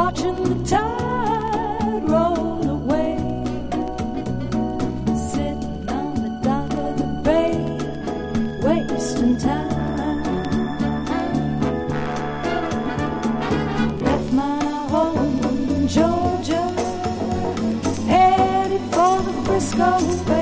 watching the tide roll away, sitting on the dock of the bay, wasting time. Left my home in Georgia, headed for the Frisco Bay.